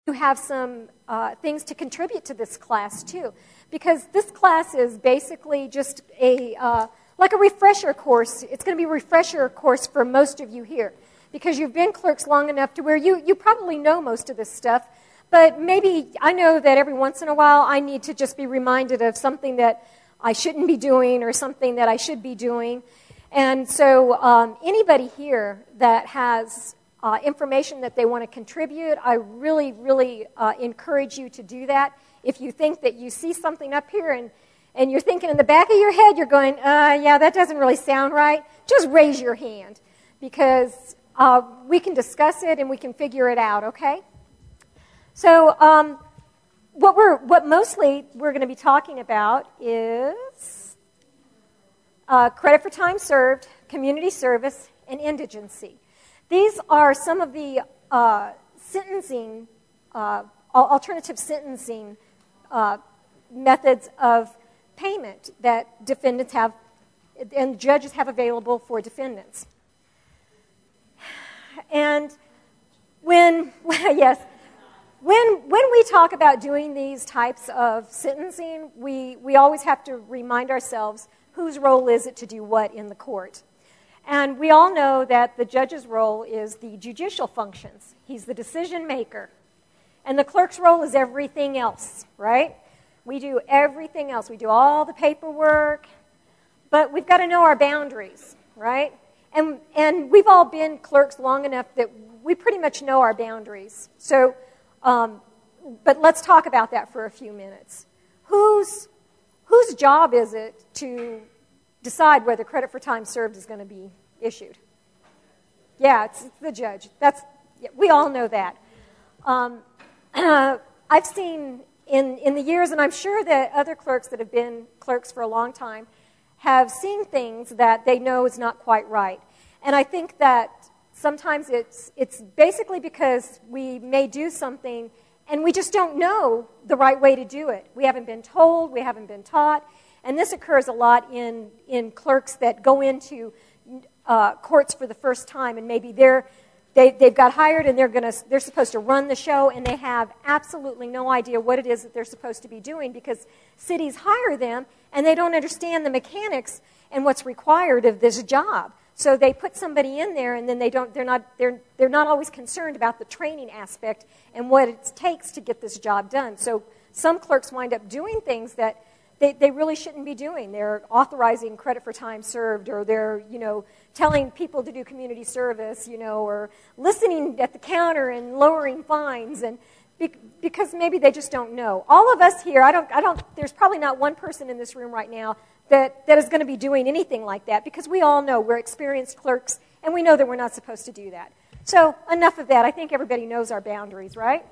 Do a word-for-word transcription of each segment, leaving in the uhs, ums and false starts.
have some uh, things to contribute to this class too, because this class is basically just a uh, like a refresher course. It's going to be a refresher course for most of you here, because you've been clerks long enough to where you, you probably know most of this stuff, but maybe I know that every once in a while I need to just be reminded of something that I shouldn't be doing or something that I should be doing. And so um, anybody here that has uh, information that they want to contribute, I really, really uh, encourage you to do that. If you think that you see something up here and, and you're thinking in the back of your head, you're going, uh, yeah, that doesn't really sound right, just raise your hand, because uh, we can discuss it and we can figure it out, okay? So um, what we're what mostly we're going to be talking about is uh, credit for time served, community service, and indigency. These are some of the uh, sentencing, uh, alternative sentencing uh, methods of payment that defendants have and judges have available for defendants. And when, yes, when when we talk about doing these types of sentencing, we, we always have to remind ourselves whose role is it to do what in the court. And we all know that the judge's role is the judicial functions. He's the decision maker. And the clerk's role is everything else, right? We do everything else. We do all the paperwork, but we've got to know our boundaries, right? And and we've all been clerks long enough that we pretty much know our boundaries. So, um, but let's talk about that for a few minutes. Whose whose job is it to decide whether credit for time served is going to be issued? Yeah, it's, it's the judge. That's yeah, we all know that. Um, uh, I've seen in in the years, and I'm sure that other clerks that have been clerks for a long time have seen things that they know is not quite right. And I think that sometimes it's it's basically because we may do something and we just don't know the right way to do it. We haven't been told, we haven't been taught. And this occurs a lot in, in clerks that go into uh, courts for the first time, and maybe they're, they, they've got hired and they're gonna they're supposed to run the show, and they have absolutely no idea what it is that they're supposed to be doing because cities hire them and they don't understand the mechanics and what's required of this job. So they put somebody in there, and then they don't. They're not. They're they're not always concerned about the training aspect and what it takes to get this job done. So some clerks wind up doing things that they, they really shouldn't be doing. They're authorizing credit for time served, or they're you know telling people to do community service, you know, or listening at the counter and lowering fines, and be, because maybe they just don't know. All of us here, I don't. I don't. There's probably not one person in this room right now that, that is going to be doing anything like that, because we all know we're experienced clerks, and we know that we're not supposed to do that. So enough of that. I think everybody knows our boundaries, right?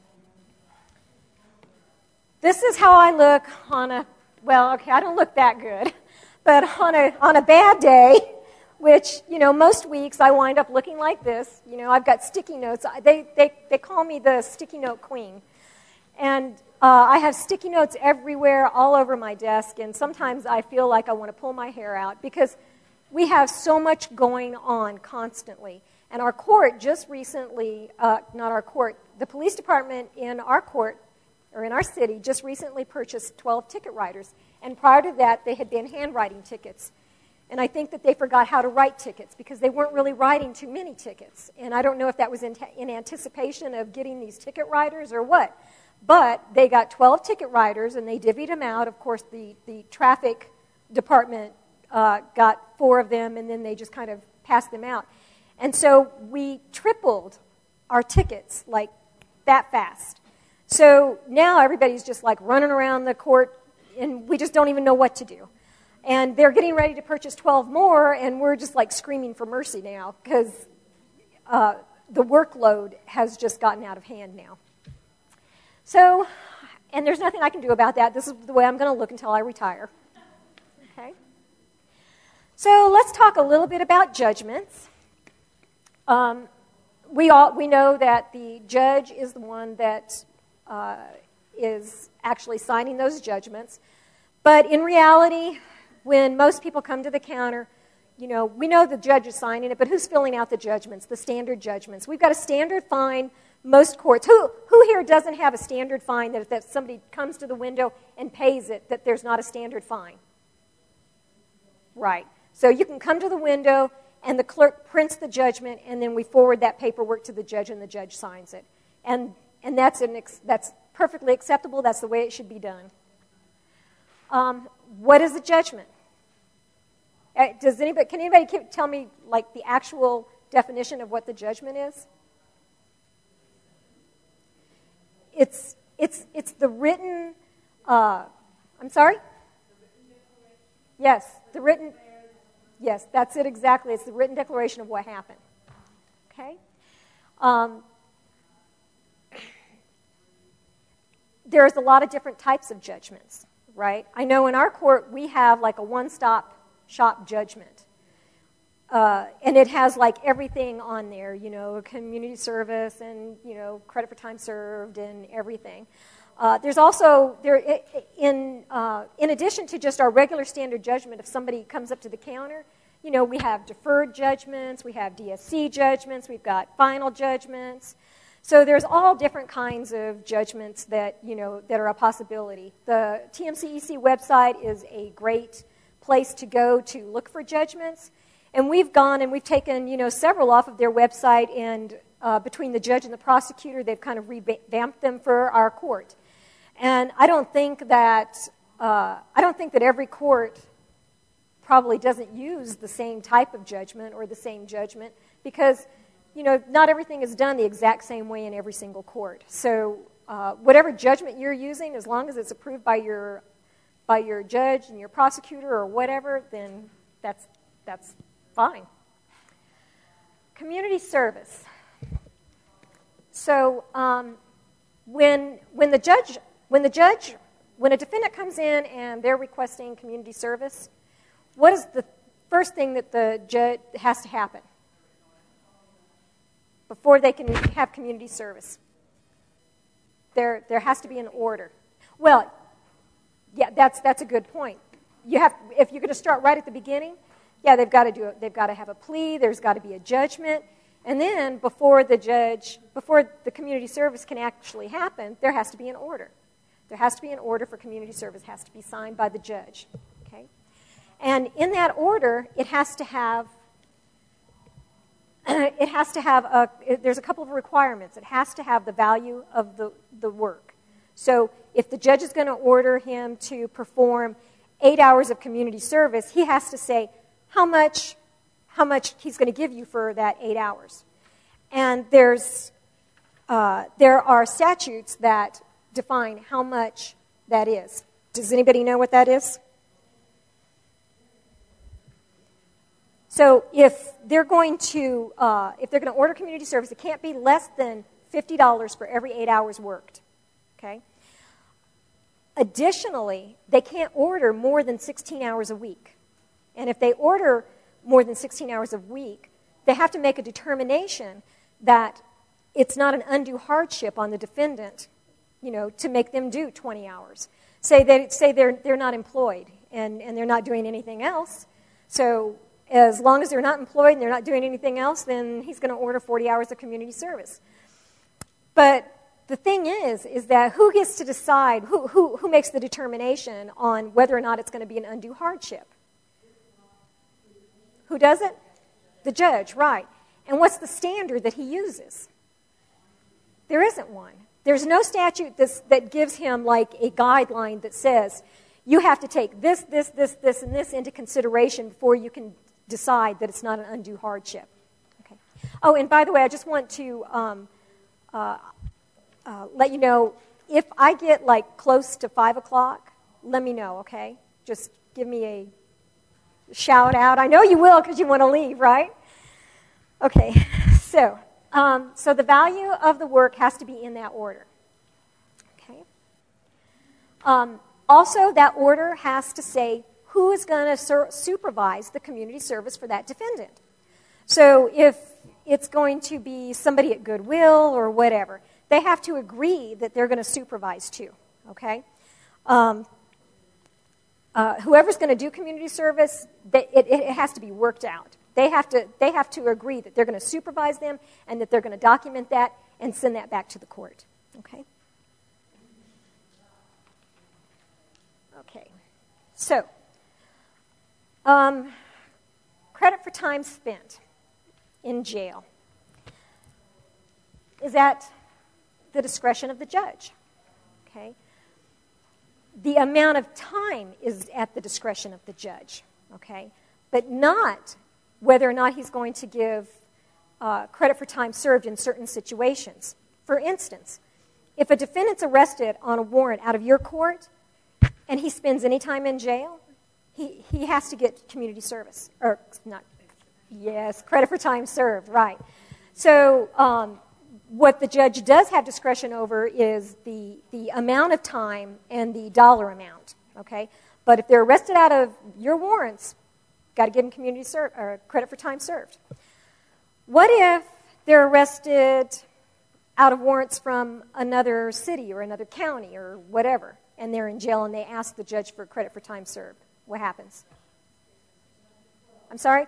This is how I look on a, well, okay, I don't look that good, but on a on a bad day, which, you know, most weeks I wind up looking like this. You know, I've got sticky notes. They, they, they call me the sticky note queen. And Uh, I have sticky notes everywhere, all over my desk, and sometimes I feel like I want to pull my hair out because we have so much going on constantly. And our court just recently, uh, not our court, the police department in our court, or in our city, just recently purchased twelve ticket writers. And prior to that, they had been handwriting tickets. And I think that they forgot how to write tickets because they weren't really writing too many tickets. And I don't know if that was in, t- in anticipation of getting these ticket writers or what. But they got twelve ticket writers, and they divvied them out. Of course, the, the traffic department uh, got four of them, and then they just kind of passed them out. And so we tripled our tickets like that fast. So now everybody's just like running around the court, and we just don't even know what to do. And they're getting ready to purchase twelve more, and we're just like screaming for mercy now because uh, the workload has just gotten out of hand now. So, and there's nothing I can do about that. This is the way I'm going to look until I retire. Okay? So let's talk a little bit about judgments. Um, we all we know that the judge is the one that uh, is actually signing those judgments. But in reality, when most people come to the counter, you know, we know the judge is signing it, but who's filling out the judgments, the standard judgments? We've got a standard fine Most courts, who, who here doesn't have a standard fine that if that somebody comes to the window and pays it, that there's not a standard fine? Right. So you can come to the window and the clerk prints the judgment, and then we forward that paperwork to the judge, and the judge signs it. And and that's an ex, that's perfectly acceptable. That's the way it should be done. Um, what is a judgment? Uh, does anybody can anybody tell me like the actual definition of what the judgment is? It's it's it's the written. Uh, I'm sorry. Yes, the written. Yes, that's it exactly. It's the written declaration of what happened. Okay? Um, there's a lot of different types of judgments, right? I know in our court we have like a one-stop shop judgment. Uh, and it has like everything on there, you know, community service and, you know, credit for time served and everything. Uh, there's also, there in uh, in addition to just our regular standard judgment, if somebody comes up to the counter, you know, we have deferred judgments, we have D S C judgments, we've got final judgments. So there's all different kinds of judgments that, you know, that are a possibility. The T M C E C website is a great place to go to look for judgments. And we've gone and we've taken, you know, several off of their website, and uh, between the judge and the prosecutor, they've kind of revamped them for our court. And I don't think that uh, I don't think that every court probably doesn't use the same type of judgment or the same judgment because, you know, not everything is done the exact same way in every single court. So uh, whatever judgment you're using, as long as it's approved by your by your judge and your prosecutor or whatever, then that's that's fine. Community service. So um, when when the judge when the judge when a defendant comes in and they're requesting community service, what is the first thing that the judge has to happen before they can have community service? There there has to be an order. Well, yeah, that's that's a good point. You have if you're going to start right at the beginning. Yeah, they've got to do it. They've got to have a plea. There's got to be a judgment, and then before the judge, before the community service can actually happen, there has to be an order. There has to be an order for community service. It has to be signed by the judge. Okay, and in that order, it has to have. It has to have a. It, there's a couple of requirements. It has to have the value of the the work. So if the judge is going to order him to perform eight hours of community service, he has to say how much how much he's going to give you for that eight hours. And there's uh, there are statutes that define how much that is. Does anybody know what that is? So if they're going to uh, if they're going to order community service, it can't be less than fifty dollars for every eight hours worked. Okay. Additionally, they can't order more than sixteen hours a week. And if they order more than sixteen hours a week, they have to make a determination that it's not an undue hardship on the defendant, you know, to make them do twenty hours. Say they say they're they're not employed and, and they're not doing anything else. So as long as they're not employed and they're not doing anything else, then he's going to order forty hours of community service. But the thing is, is that who gets to decide, who, who, who makes the determination on whether or not it's going to be an undue hardship? Who does it? The judge, right. And what's the standard that he uses? There isn't one. There's no statute that's, that gives him like a guideline that says you have to take this, this, this, this, and this into consideration before you can decide that it's not an undue hardship. Okay. Oh, and by the way, I just want to um, uh, uh, let you know, if I get like close to five o'clock, let me know, okay? Just give me a shout out. I know you will because you want to leave, right? Okay, so um, so the value of the work has to be in that order. Okay. Um, also, that order has to say who is going to sur- supervise the community service for that defendant. So if it's going to be somebody at Goodwill or whatever, they have to agree that they're going to supervise too. Okay. Um, Uh, whoever's going to do community service, they, it, it has to be worked out. They have to they have to agree that they're going to supervise them and that they're going to document that and send that back to the court. Okay? Okay. So, um, credit for time spent in jail is at the discretion of the judge. Okay? The amount of time is at the discretion of the judge. Okay? But not whether or not he's going to give uh, credit for time served in certain situations. For instance, if a defendant's arrested on a warrant out of your court and he spends any time in jail, he, he has to get community service. Or not, yes, credit for time served, right. So um, what the judge does have discretion over is the, the amount of time and the dollar amount, okay? But if they're arrested out of your warrants, got to give them community ser- or credit for time served. What if they're arrested out of warrants from another city or another county or whatever, and they're in jail and they ask the judge for credit for time served? What happens? I'm sorry?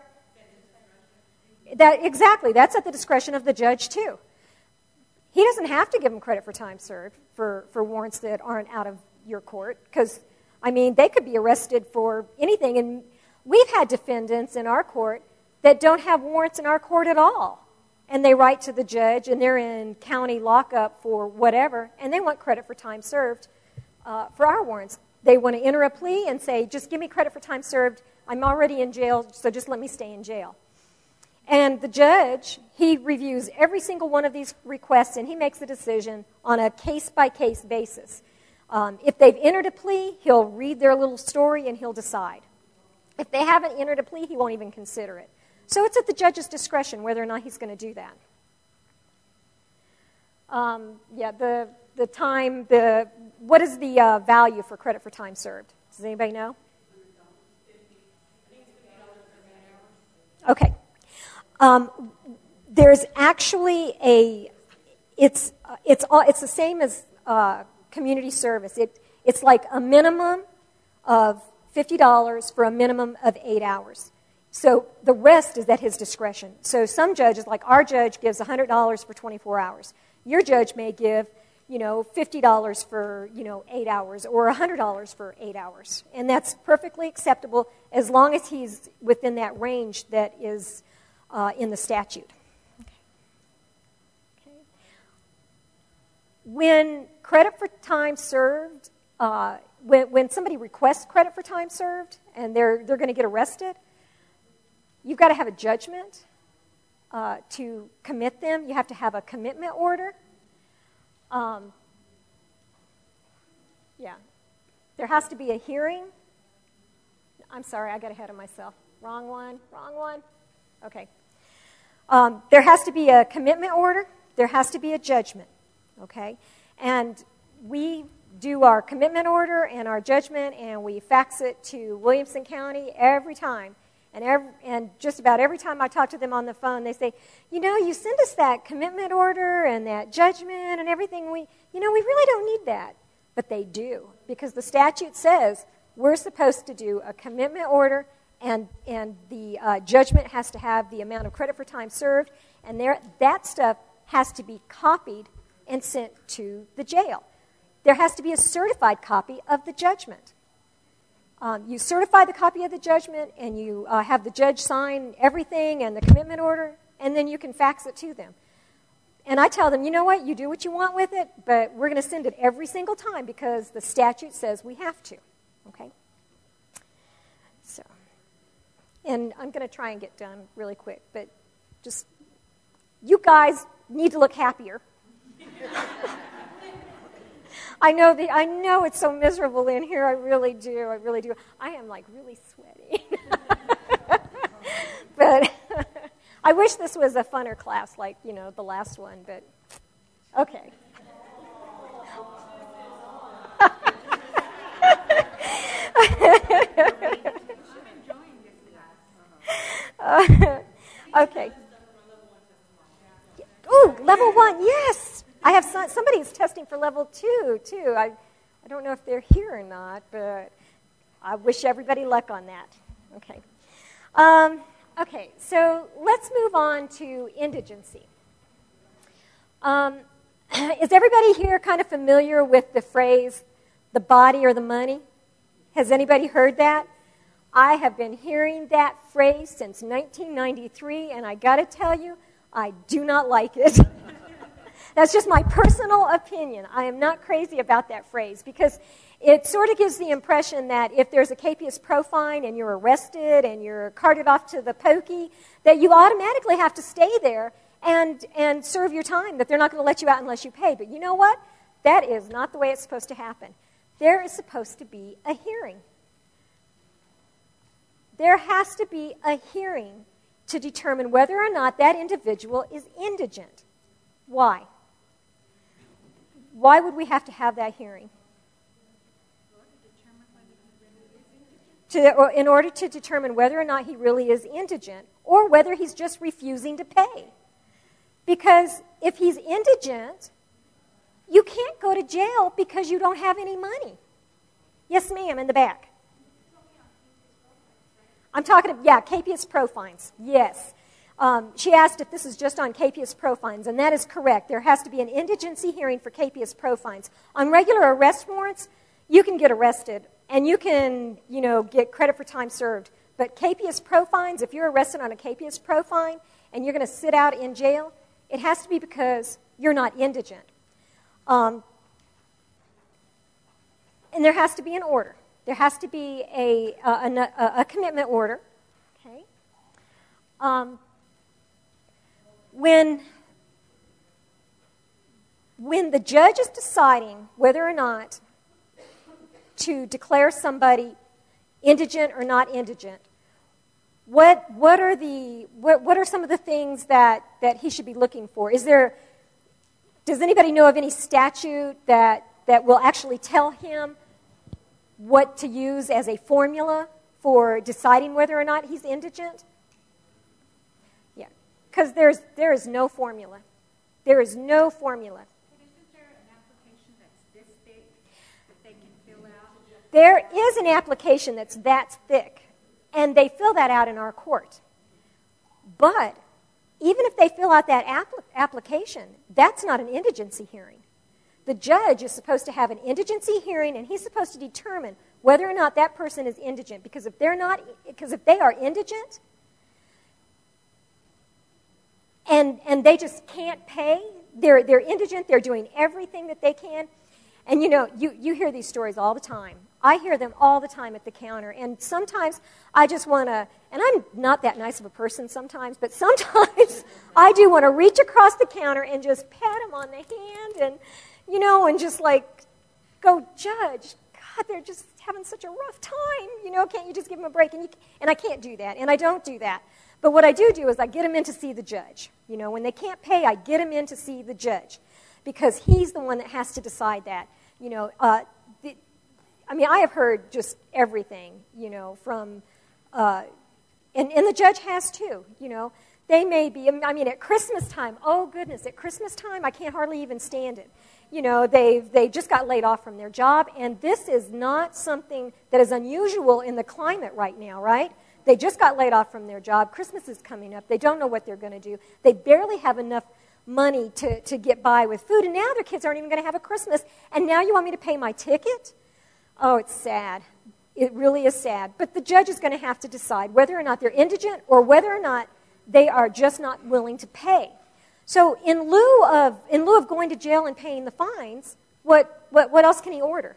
That, exactly. That's at the discretion of the judge, too. He doesn't have to give them credit for time served for, for warrants that aren't out of your court because, I mean, they could be arrested for anything. And we've had defendants in our court that don't have warrants in our court at all. And they write to the judge, and they're in county lockup for whatever, and they want credit for time served uh, for our warrants. They want to enter a plea and say, just give me credit for time served. I'm already in jail, so just let me stay in jail. And the judge, he reviews every single one of these requests, and he makes a decision on a case-by-case basis. Um, if they've entered a plea, he'll read their little story, and he'll decide. If they haven't entered a plea, he won't even consider it. So it's at the judge's discretion whether or not he's going to do that. Um, yeah, the the time, the what is the uh, value for credit for time served? Does anybody know? Okay. Um, there's actually a, it's uh, it's all, it's the same as uh, community service. It it's like a minimum of fifty dollars for a minimum of eight hours. So the rest is at his discretion. So some judges, like our judge, gives one hundred dollars for twenty-four hours. Your judge may give, you know, fifty dollars for, you know, eight hours or one hundred dollars for eight hours. And that's perfectly acceptable as long as he's within that range that is uh, in the statute. Okay. Okay. When credit for time served, uh, when, when somebody requests credit for time served and they're they're going to get arrested, you've got to have a judgment uh, to commit them. You have to have a commitment order. Um, yeah. There has to be a hearing. I'm sorry, I got ahead of myself. Wrong one, wrong one. Okay. Um, there has to be a commitment order. There has to be a judgment. Okay? And we do our commitment order and our judgment, and we fax it to Williamson County every time. And, every, and just about every time I talk to them on the phone, they say, you know, you send us that commitment order and that judgment and everything. We, you know, we really don't need that. But they do, because the statute says we're supposed to do a commitment order, and, and the uh, judgment has to have the amount of credit for time served, and there, that stuff has to be copied and sent to the jail. There has to be a certified copy of the judgment. Um, you certify the copy of the judgment, and you uh, have the judge sign everything and the commitment order, and then you can fax it to them. And I tell them, you know what, you do what you want with it, but we're going to send it every single time because the statute says we have to. Okay? So, and I'm going to try and get done really quick, but just, you guys need to look happier. I know the, I know it's so miserable in here. I really do. I really do. I am like really sweaty. But I wish this was a funner class like, you know, the last one, but okay. uh, okay. Ooh, level one, yes. I have some, somebody's testing for level two, too. I, I don't know if they're here or not, but I wish everybody luck on that. Okay. Um, okay, so let's move on to indigency. Um, is everybody here kind of familiar with the phrase, the body or the money? Has anybody heard that? I have been hearing that phrase since nineteen ninety-three, and I got to tell you, I do not like it. That's just my personal opinion. I am not crazy about that phrase because it sort of gives the impression that if there's a capias pro fine and you're arrested and you're carted off to the pokey, that you automatically have to stay there and, and serve your time, that they're not going to let you out unless you pay. But you know what? That is not the way it's supposed to happen. There is supposed to be a hearing. There has to be a hearing to determine whether or not that individual is indigent. Why? Why would we have to have that hearing? To, or in order to determine whether or not he really is indigent or whether he's just refusing to pay. Because if he's indigent, you can't go to jail because you don't have any money. Yes, ma'am, in the back. I'm talking, yeah, capias pro fines, yes. Um, she asked if this is just on capias pro fines, and that is correct. There has to be an indigency hearing for capias pro fines. On regular arrest warrants, you can get arrested, and you can, you know, get credit for time served. But capias pro fines, if you're arrested on a capias pro fine and you're going to sit out in jail, it has to be because you're not indigent. Um, and there has to be an order. There has to be a, a, a, a commitment order. Okay. Um, when, when the judge is deciding whether or not to declare somebody indigent or not indigent, what, what, are, the, what, what are some of the things that, that he should be looking for? Is there, does anybody know of any statute that, that will actually tell him what to use as a formula for deciding whether or not he's indigent? Yeah, because there's there is no formula. There is no formula. But isn't there an application that's this thick that they can fill out? There is an application that's that thick, and they fill that out in our court. But even if they fill out that apl- application, that's not an indigency hearing. The judge is supposed to have an indigency hearing, and he's supposed to determine whether or not that person is indigent. Because if they're not, because if they are indigent, and and they just can't pay, they're they're indigent. They're doing everything that they can, and you know you you hear these stories all the time. I hear them all the time at the counter, and sometimes I just want to. And I'm not that nice of a person sometimes, but sometimes I do want to reach across the counter and just pat him on the hand and. You know, and just like, go, Judge, God, they're just having such a rough time. You know, can't you just give them a break? And, you, and I can't do that, and I don't do that. But what I do do is I get them in to see the judge. You know, when they can't pay, I get them in to see the judge because he's the one that has to decide that. You know, uh, the, I mean, I have heard just everything, you know, from, uh, and, and the judge has too, you know. They may be, I mean, at Christmas time, oh, goodness, at Christmas time, I can't hardly even stand it. You know, they've, they just got laid off from their job, and this is not something that is unusual in the climate right now, right? They just got laid off from their job. Christmas is coming up. They don't know what they're going to do. They barely have enough money to, to get by with food, and now their kids aren't even going to have a Christmas, and now you want me to pay my ticket? Oh, it's sad. It really is sad. But the judge is going to have to decide whether or not they're indigent or whether or not they are just not willing to pay. So in lieu of in lieu of going to jail and paying the fines, what, what, what else can he order?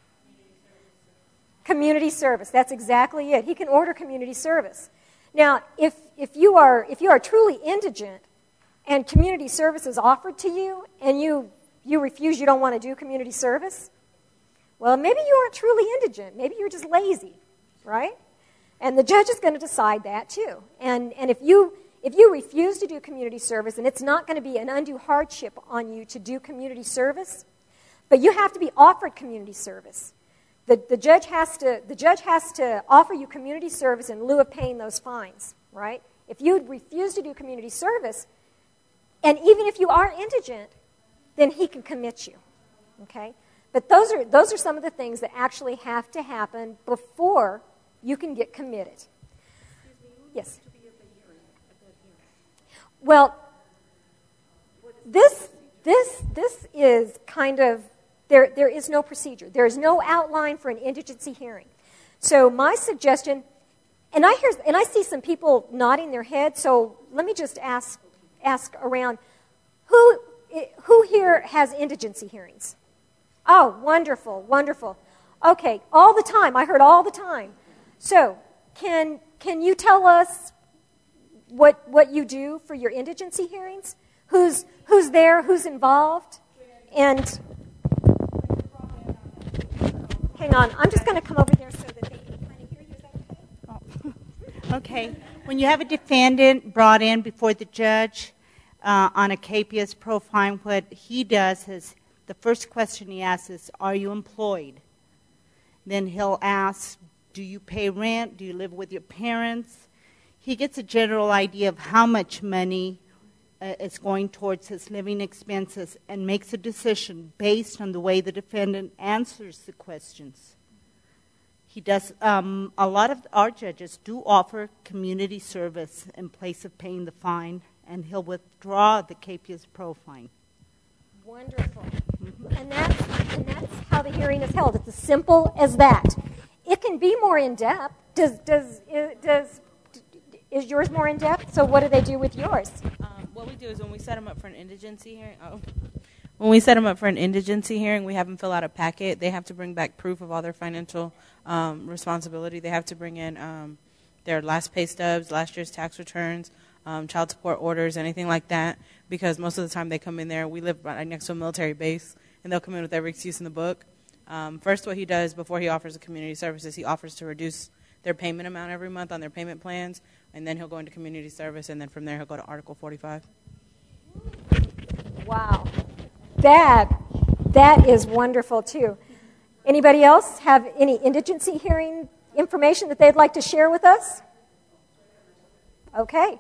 Community service. That's exactly it. He can order community service. Now, if if you are if you are truly indigent and community service is offered to you and you you refuse, you don't want to do community service, well, maybe you aren't truly indigent. Maybe you're just lazy, right? And the judge is going to decide that too. And and if you If you refuse to do community service, and it's not going to be an undue hardship on you to do community service, but you have to be offered community service. The, the, judge has to, the judge has to offer you community service in lieu of paying those fines, right? If you refuse to do community service, and even if you are indigent, then he can commit you, okay? But those are, those are some of the things that actually have to happen before you can get committed. Yes? Well, this this this is kind of, there, there is no procedure. There is no outline for an indigency hearing. So my suggestion, and I hear, and I see some people nodding their heads, so let me just ask ask around, who who here has indigency hearings? Oh, wonderful, wonderful. Okay, all the time. I heard all the time. So, can can you tell us what what you do for your indigency hearings? Who's who's there? Who's involved? And hang on, I'm just going to come over there so that they can kind of hear you. Is that okay? Oh. Okay. When you have a defendant brought in before the judge uh, on a C A P I A S profile, what he does is the first question he asks is, "Are you employed?" Then he'll ask, "Do you pay rent? Do you live with your parents?" He gets a general idea of how much money uh, is going towards his living expenses and makes a decision based on the way the defendant answers the questions. He does. Um, a lot of our judges do offer community service in place of paying the fine, and he'll withdraw the C A P I A S profile. Wonderful. Mm-hmm. And that's, and that's how the hearing is held. It's as simple as that. It can be more in-depth. Does, does, does, is yours more in-depth? So what do they do with yours? Um, what we do is when we set them up for an indigency hearing, oh, when we set them up for an indigency hearing, we have them fill out a packet. They have to bring back proof of all their financial um, responsibility. They have to bring in um, their last pay stubs, last year's tax returns, um, child support orders, anything like that, because most of the time they come in there. We live right next to a military base, and they'll come in with every excuse in the book. Um, first, what he does before he offers the community services, he offers to reduce their payment amount every month on their payment plans, and then he'll go into community service, and then from there he'll go to Article forty-five. Wow. That, that is wonderful, too. Anybody else have any indigency hearing information that they'd like to share with us? Okay.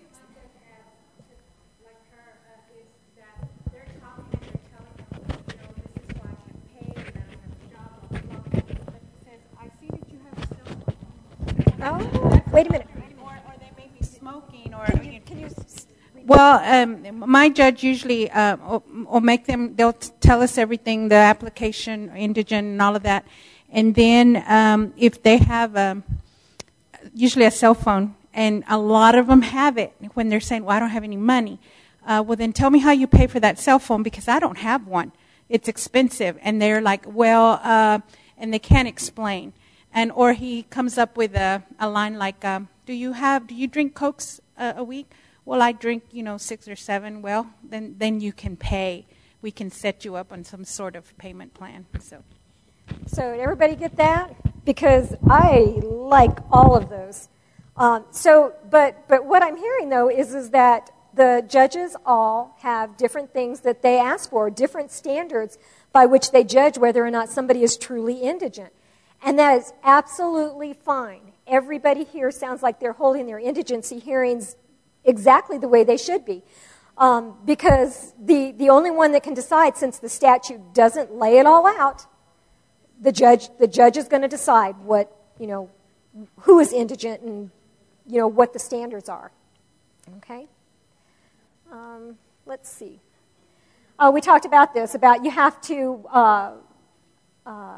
Oh, wait a minute. Or, or they may be smoking, or Can you, can you well, um, my judge usually uh, will, will make them. They'll t- tell us everything, the application, indigent, and all of that. And then um, if they have um, usually a cell phone, and a lot of them have it when they're saying, "Well, I don't have any money." Uh, well, then tell me how you pay for that cell phone, because I don't have one. It's expensive, and they're like, "Well," uh, and they can't explain. And or he comes up with a, a line like, um, "Do you have? Do you drink Cokes uh, a week?" "Well, I drink, you know, six or seven." "Well, then then you can pay. We can set you up on some sort of payment plan." So, so did everybody get that? Because I like all of those. Um, so, but but what I'm hearing though is is that the judges all have different things that they ask for, different standards by which they judge whether or not somebody is truly indigent. And that is absolutely fine. Everybody here sounds like they're holding their indigency hearings exactly the way they should be. Um, because the, the only one that can decide, since the statute doesn't lay it all out, the judge the judge is going to decide what, you know, who is indigent and, you know, what the standards are. Okay? Um, let's see. Oh, we talked about this, about you have to... Uh, uh,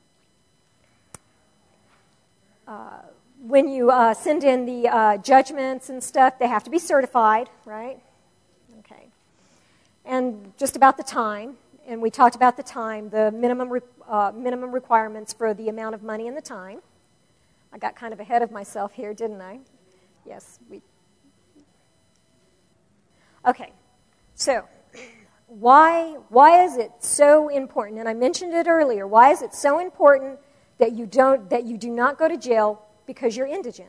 Uh, when you uh, send in the uh, judgments and stuff, they have to be certified, right? Okay. And just about the time, and we talked about the time, the minimum re- uh, minimum requirements for the amount of money and the time. I got kind of ahead of myself here, didn't I? Yes. We. Okay. So, why why is it so important? And I mentioned it earlier. Why is it so important that you don't that you do not go to jail because you're indigent?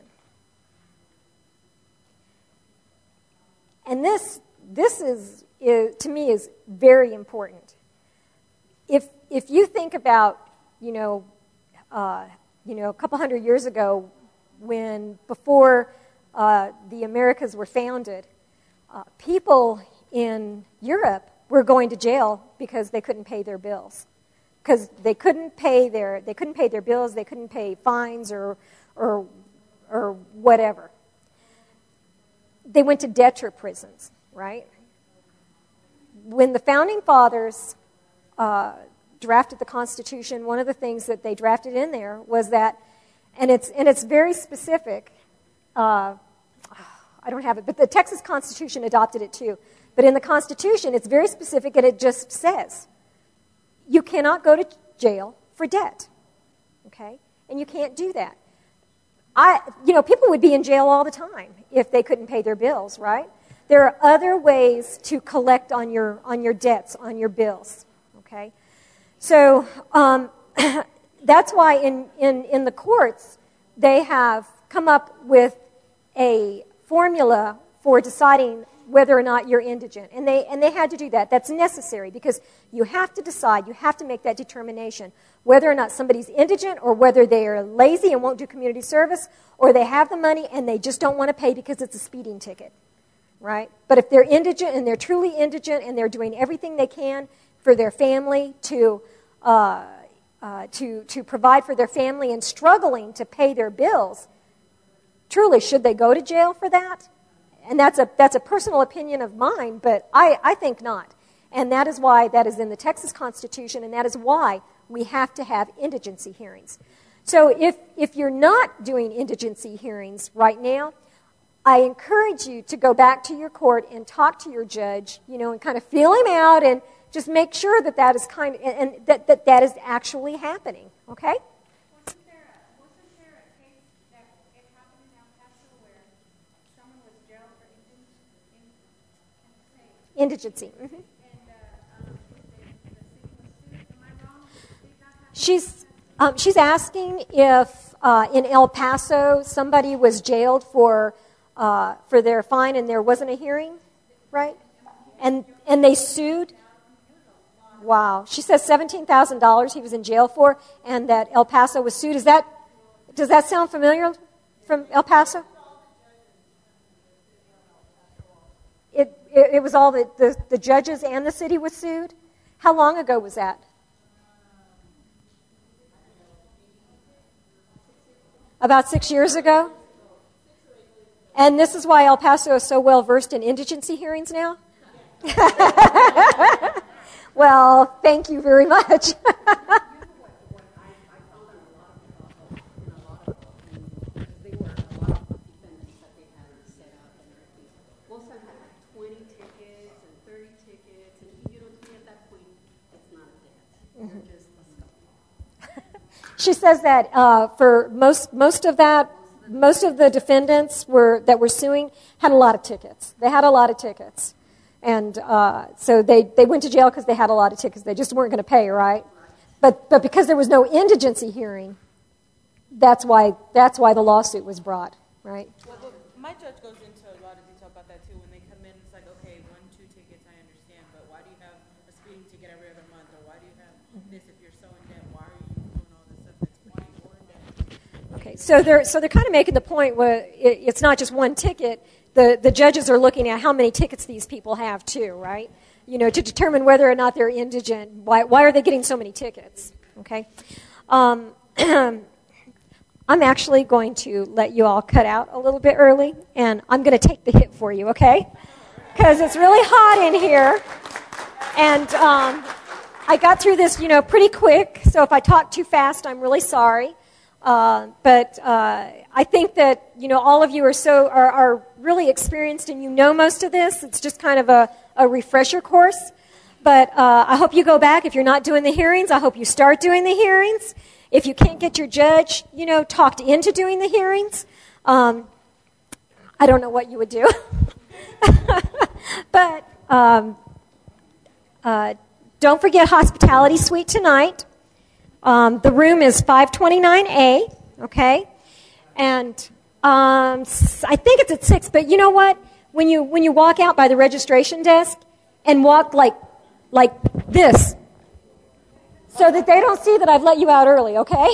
And this this is, is to me is very important. If if you think about, you know, uh, you know, a couple hundred years ago, when before uh, the Americas were founded, uh, people in Europe were going to jail because they couldn't pay their bills. Because they couldn't pay their they couldn't pay their bills, they couldn't pay fines or or or whatever. They went to debtor prisons, right? when the Founding Fathers uh, drafted the Constitution, one of the things that they drafted in there was that, and it's, and it's very specific, uh, I don't have it, but the Texas Constitution adopted it too. But in the Constitution, it's very specific, and it just says, you cannot go to jail for debt, okay? And you can't do that. I, you know, people would be in jail all the time if they couldn't pay their bills, right? There are other ways to collect on your on your debts, on your bills, okay? So um, that's why in, in, in the courts, they have come up with a formula for deciding whether or not you're indigent. And they, and they had to do that. That's necessary because you have to decide, you have to make that determination whether or not somebody's indigent or whether they are lazy and won't do community service or they have the money and they just don't want to pay because it's a speeding ticket, right? But if they're indigent and they're truly indigent and they're doing everything they can for their family to, uh, uh, to, to provide for their family and struggling to pay their bills, truly, should they go to jail for that? And that's a that's a personal opinion of mine, but I, I think not. And that is why that is in the Texas Constitution, and that is why we have to have indigency hearings. So if, if you're not doing indigency hearings right now, I encourage you to go back to your court and talk to your judge, you know, and kind of feel him out and just make sure that that is kind of, and, and that, that that is actually happening, okay? Indigency. Mm-hmm. She's um, she's asking if uh, in El Paso somebody was jailed for uh, for their fine and there wasn't a hearing, right? And and they sued. Wow. She says seventeen thousand dollars he was in jail for, and that El Paso was sued. Is that does that sound familiar from El Paso? It, it, it was all the, the, the judges and the city was sued? How long ago was that? About six years ago? And this is why El Paso is so well versed in indigency hearings now? Well, thank you very much. She says that uh, for most most of that, most of the defendants were that were suing had a lot of tickets. They had a lot of tickets, and uh, so they, they went to jail because they had a lot of tickets. They just weren't going to pay, right? But but because there was no indigency hearing, that's why that's why the lawsuit was brought, right? Well, well, my judge goes into a lot of detail about that too. When they come in, it's like, okay, one, two tickets, I understand, but why do you have a speeding ticket every other month, or why do you have this if you're so in debt? Why are you doing all this stuff that's why you're in debt? Okay, so they're so they're kind of making the point where it, it's not just one ticket. The the judges are looking at how many tickets these people have too, right? You know, to determine whether or not they're indigent. Why why are they getting so many tickets? Okay. Um, I'm actually going to let you all cut out a little bit early, and I'm going to take the hit for you, okay? Because it's really hot in here, and um, I got through this, you know, pretty quick. So if I talk too fast, I'm really sorry. Uh, but uh, I think that, you know, all of you are so are, are really experienced, and you know most of this. It's just kind of a, a refresher course. But uh, I hope you go back. If you're not doing the hearings, I hope you start doing the hearings. If you can't get your judge, you know, talked into doing the hearings, um, I don't know what you would do. But um, uh, don't forget Hospitality Suite tonight. Um, the room is five twenty-nine A, okay? And um, I think it's at six, but you know what? When you when you walk out by the registration desk and walk like like this, so that they don't see that I've let you out early, okay?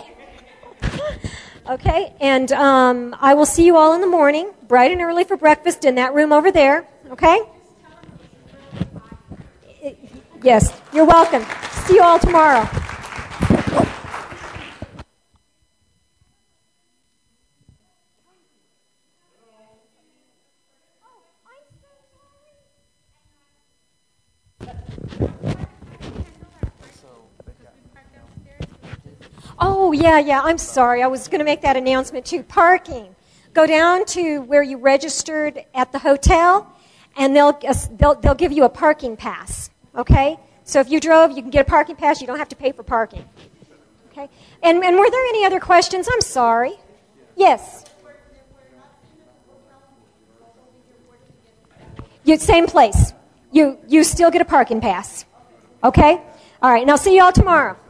Okay, and um, I will see you all in the morning, bright and early for breakfast in that room over there, okay? Yes, you're welcome. See you all tomorrow. Oh, yeah, yeah, I'm sorry. I was going to make that announcement too. Parking. Go down to where you registered at the hotel, and they'll, they'll, they'll give you a parking pass, okay? So if you drove, you can get a parking pass. You don't have to pay for parking, okay? And, and were there any other questions? I'm sorry. Yes? You, same place. You, you still get a parking pass, okay? All right, and I'll see you all tomorrow.